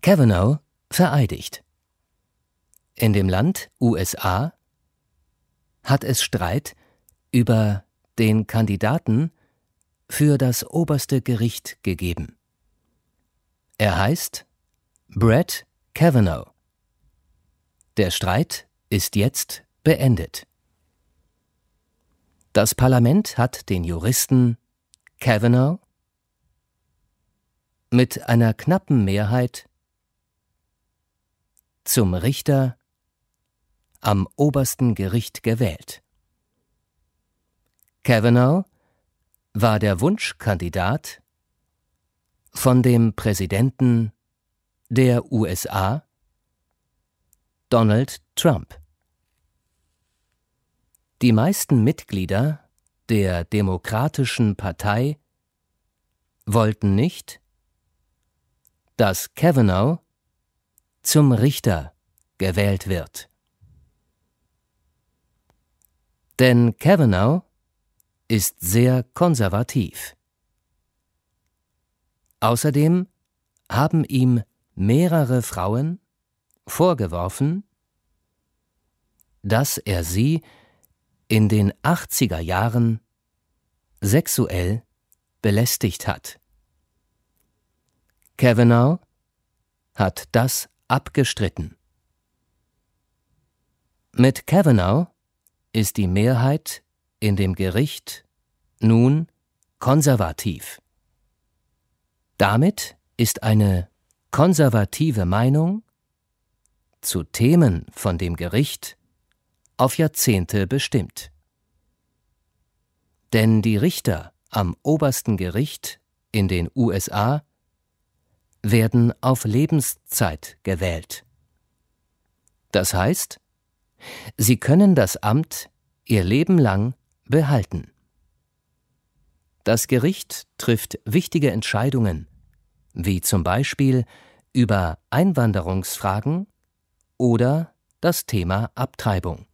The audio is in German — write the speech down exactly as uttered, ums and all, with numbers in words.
Kavanaugh vereidigt. In dem Land U S A hat es Streit über den Kandidaten für das oberste Gericht gegeben. Er heißt Brett Kavanaugh. Der Streit ist jetzt beendet. Das Parlament hat den Juristen Kavanaugh mit einer knappen Mehrheit zum Richter am obersten Gericht gewählt. Kavanaugh war der Wunschkandidat von dem Präsidenten der U S A, Donald Trump. Die meisten Mitglieder der Demokratischen Partei wollten nicht, dass Kavanaugh zum Richter gewählt wird. Denn Kavanaugh ist sehr konservativ. Außerdem haben ihm mehrere Frauen vorgeworfen, dass er sie in den achtziger Jahren sexuell belästigt hat. Kavanaugh hat das abgestritten. Mit Kavanaugh ist die Mehrheit in dem Gericht nun konservativ. Damit ist eine konservative Meinung zu Themen von dem Gericht auf Jahrzehnte bestimmt. Denn die Richter am obersten Gericht in den U S A werden auf Lebenszeit gewählt. Das heißt, sie können das Amt ihr Leben lang behalten. Das Gericht trifft wichtige Entscheidungen, wie zum Beispiel über Einwanderungsfragen oder das Thema Abtreibung.